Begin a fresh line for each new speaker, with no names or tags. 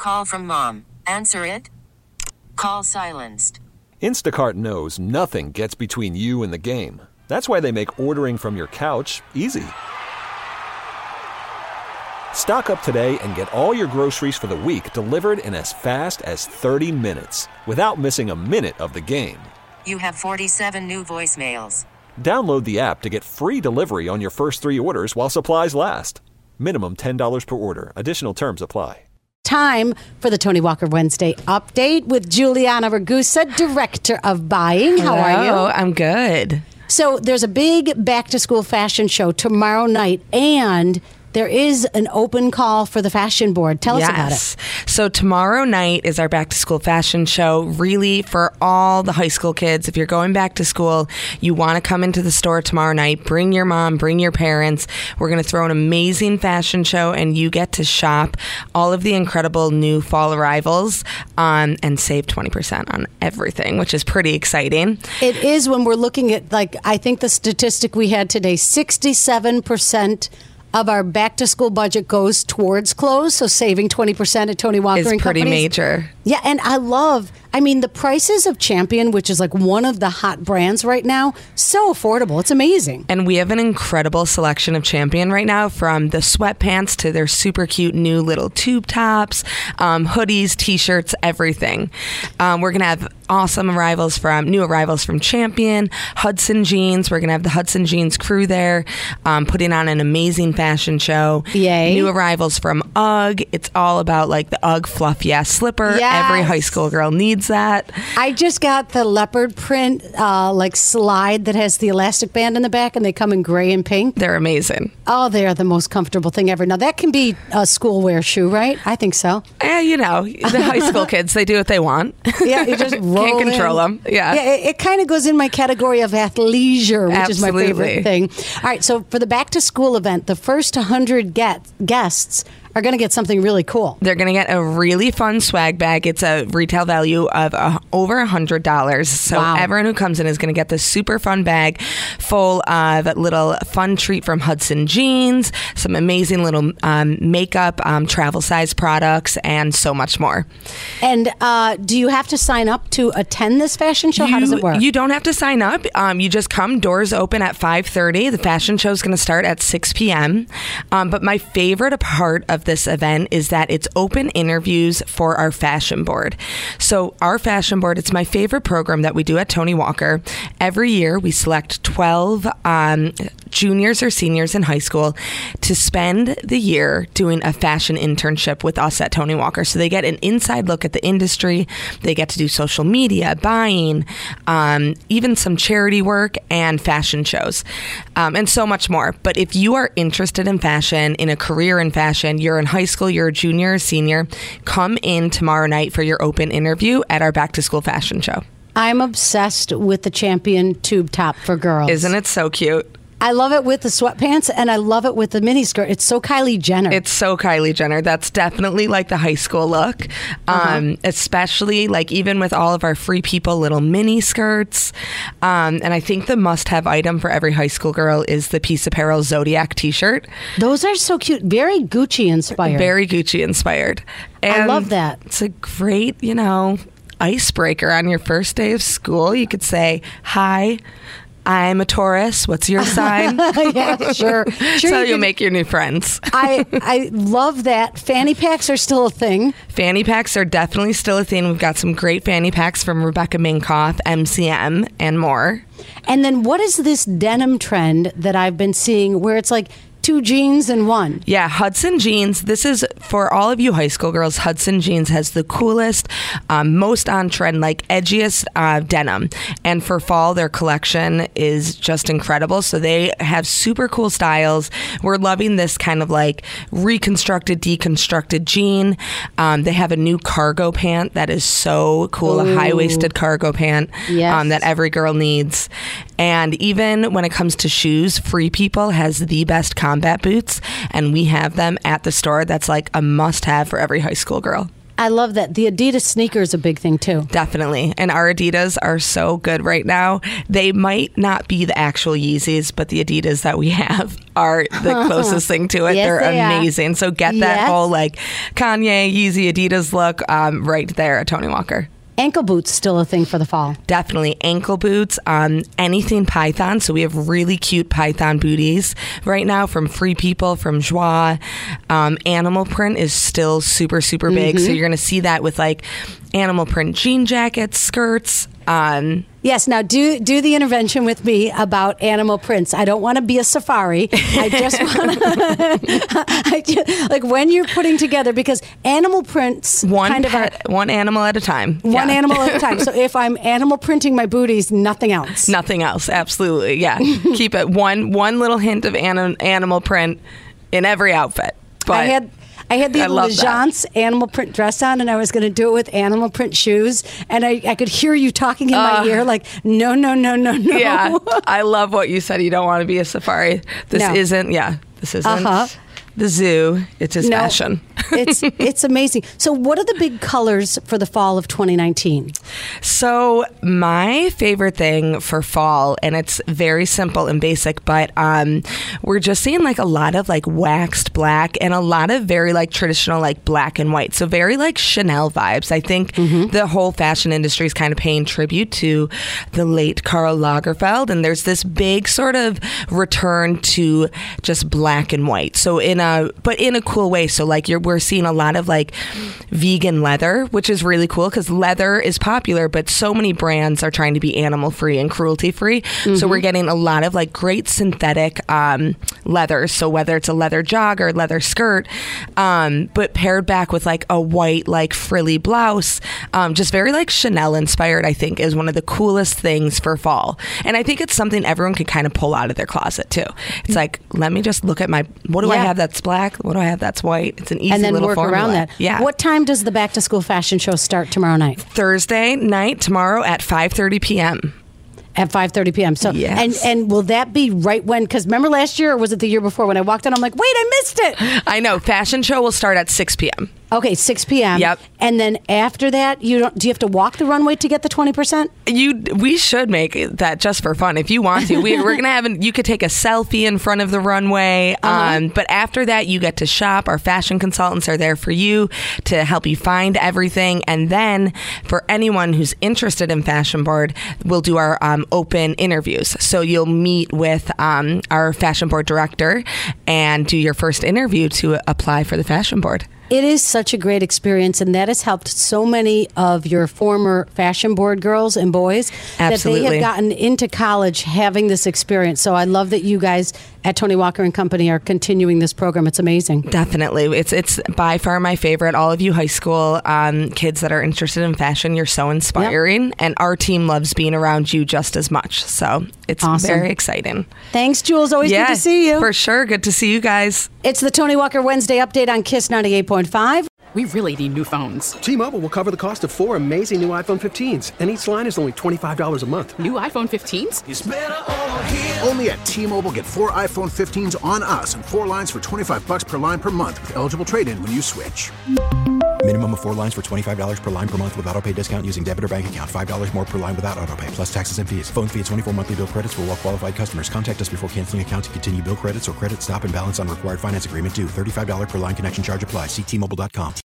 call from mom. Answer it. Call silenced.
Instacart knows nothing gets between you and the game. That's why they make ordering from your couch easy. Stock up today and get all your groceries for the week delivered in as fast as 30 minutes without missing a minute of the game.
You have 47 new voicemails.
Download the app to get free delivery on your first 3 orders while supplies last. Minimum $10 per order. Additional terms apply.
Time for the Tony Walker Wednesday update with Juliana Ragusa, Director of Buying. How are you?
I'm good.
So there's a big back-to-school fashion show tomorrow night, and there is an open call for the fashion board. Tell us about it.
So tomorrow night is our back to school fashion show, really for all the high school kids. If you're going back to school, you want to come into the store tomorrow night, bring your mom, bring your parents. We're going to throw an amazing fashion show, and you get to shop all of the incredible new fall arrivals and save 20% on everything, which is pretty exciting.
It is when we're looking at, I think the statistic we had today, 67% of our back-to-school budget goes towards clothes, so saving 20% at Tony Walker
is
and
pretty
companies.
major.
Yeah, and the prices of Champion, which is one of the hot brands right now, so affordable. It's amazing.
And we have an incredible selection of Champion right now, from the sweatpants to their super cute new little tube tops, hoodies, t-shirts, everything. We're going to have awesome new arrivals from Champion, Hudson Jeans. We're going to have the Hudson Jeans crew there, putting on an amazing fashion show.
Yay.
New arrivals from UGG. It's all about the UGG Fluff Yeah slipper.
Yes.
Every high school girl needs that.
I just got the leopard print slide that has the elastic band in the back, and they come in gray and pink.
They're amazing.
Oh, they are the most comfortable thing ever. Now, that can be a school wear shoe, right? I think so.
The high school kids, they do what they want.
Yeah, you just roll
Can't control them. Yeah.
It kind of goes in my category of athleisure, which is my favorite thing. All right, so for the back-to-school event, the first 100 guests are going to get something really cool.
They're going to get a really fun swag bag. It's a retail value of over $100. So everyone who comes in is going to get this super fun bag full of a little fun treat from Hudson Jeans, some amazing little makeup, travel size products, and so much more.
And do you have to sign up to attend this fashion show? How does it work?
You don't have to sign up. You just come. Doors open at 5:30. The fashion show is going to start at 6 p.m. But my favorite part of this event is that it's open interviews for our fashion board. So our fashion board, it's my favorite program that we do at Tony Walker. Every year we select 12 juniors or seniors in high school to spend the year doing a fashion internship with us at Tony Walker. So they get an inside look at the industry. They get to do social media, buying, even some charity work and fashion shows, and so much more. But if you are interested in fashion, in a career in fashion, you're in high school, you're a junior or senior, come in tomorrow night for your open interview at our back to school fashion show.
I'm obsessed with the Champion tube top for girls.
Isn't it so cute?
I love it with the sweatpants, and I love it with the miniskirt. It's so Kylie Jenner.
It's so Kylie Jenner. That's definitely the high school look, especially even with all of our Free People little mini skirts. And I think the must-have item for every high school girl is the Peace Apparel Zodiac t-shirt.
Those are so cute. Very Gucci inspired.
Very Gucci inspired. And
I love that.
It's a great, icebreaker on your first day of school. You could say, "Hi, I'm a Taurus. What's your sign?"
Yeah, sure.
That's how you make your new friends.
I love that. Fanny packs are still a thing.
Fanny packs are definitely still a thing. We've got some great fanny packs from Rebecca Minkoff, MCM, and more.
And then what is this denim trend that I've been seeing where it's 2 jeans in one?
Yeah, Hudson Jeans. This is for all of you high school girls. Hudson Jeans has the coolest, most on trend, edgiest denim. And for fall, their collection is just incredible. So they have super cool styles. We're loving this kind of reconstructed, deconstructed jean. They have a new cargo pant that is so cool, a high-waisted cargo pant that every girl needs. And even when it comes to shoes, Free People has the best combat boots, and we have them at the store. That's a must-have for every high school girl.
I love that. The Adidas sneaker is a big thing, too.
Definitely. And our Adidas are so good right now. They might not be the actual Yeezys, but the Adidas that we have are the closest thing to it.
Yes,
They're
they are.
amazing. So get that whole like Kanye, Yeezy, Adidas look right there at Tony Walker.
Ankle boots still a thing for the fall.
Definitely ankle boots, anything Python. So we have really cute Python booties right now from Free People, from Joie. Animal print is still super, super big. So you're going to see that with like animal print jean jackets, skirts.
Yes, now do the intervention with me about animal prints. I don't want to be a safari. I just want to, like when you're putting together, because animal prints
One
one
animal at a time.
One
Yeah.
animal at a time. So if I'm animal printing my booties, nothing else.
Nothing else. Absolutely. Yeah. Keep it one little hint of animal print in every outfit. But
I had the
I love
Legence animal print dress on, and I was going to do it with animal print shoes, and I could hear you talking in my ear like, no.
yeah, I love what you said. You don't want to be a safari. This isn't the zoo. It's his fashion.
It's amazing. So what are the big colors for the fall of 2019?
So my favorite thing for fall, and it's very simple and basic, but we're just seeing like a lot of like waxed black and a lot of very like traditional like black and white. So very like Chanel vibes. I think the whole fashion industry is kind of paying tribute to the late Karl Lagerfeld, and there's this big sort of return to just black and white. So in a cool way. So like we're seeing a lot of like vegan leather, which is really cool because leather is popular, but so many brands are trying to be animal free and cruelty free. So we're getting a lot of like great synthetic leathers. So whether it's a leather jogger, leather skirt, but paired back with like a white like frilly blouse, just very like Chanel inspired, I think is one of the coolest things for fall. And I think it's something everyone can kind of pull out of their closet too. It's like, let me just look at what do I have that's black? What do I have that's white? It's an easy
and then
little
work
formula.
around that.
Yeah.
What time does the back to school fashion show start tomorrow night?
Thursday night, tomorrow at 5:30 p.m.
At 5:30 p.m. So,
Yes.
and will that be right when? Because remember last year, or was it the year before when I walked in? I'm like, wait, I missed it.
I know. Fashion show will start at 6 p.m.
Okay, 6 p.m.
Yep.
And then after that, do you have to walk the runway to get the 20%?
We should make that just for fun if you want to. We're gonna have you could take a selfie in front of the runway. But after that, you get to shop. Our fashion consultants are there for you to help you find everything. And then for anyone who's interested in Fashion Board, we'll do our open interviews. So you'll meet with our Fashion Board director and do your first interview to apply for the Fashion Board.
It is such a great experience, and that has helped so many of your former Fashion Board girls and boys
Absolutely.
that they have gotten into college having this experience. So I love that you guys at Tony Walker and Company are continuing this program. It's amazing.
Definitely. It's by far my favorite. All of you high school kids that are interested in fashion, you're so inspiring. Yep. And our team loves being around you just as much. So it's
awesome.
Very exciting.
Thanks, Jules. Always good to see you.
For sure. Good to see you guys.
It's the Tony Walker Wednesday update on KISS 98.5.
We really need new phones.
T-Mobile will cover the cost of 4 amazing new iPhone 15s, and each line is only $25 a month.
New iPhone 15s?
It's better over here. Only at T-Mobile, get 4 iPhone 15s on us and 4 lines for $25 per line per month with eligible trade-in when you switch.
Minimum of 4 lines for $25 per line per month with autopay discount using debit or bank account. $5 more per line without autopay, plus taxes and fees. Phone fee at 24 monthly bill credits for well-qualified customers. Contact us before canceling account to continue bill credits or credit stop and balance on required finance agreement due. $35 per line connection charge applies. See T-Mobile.com.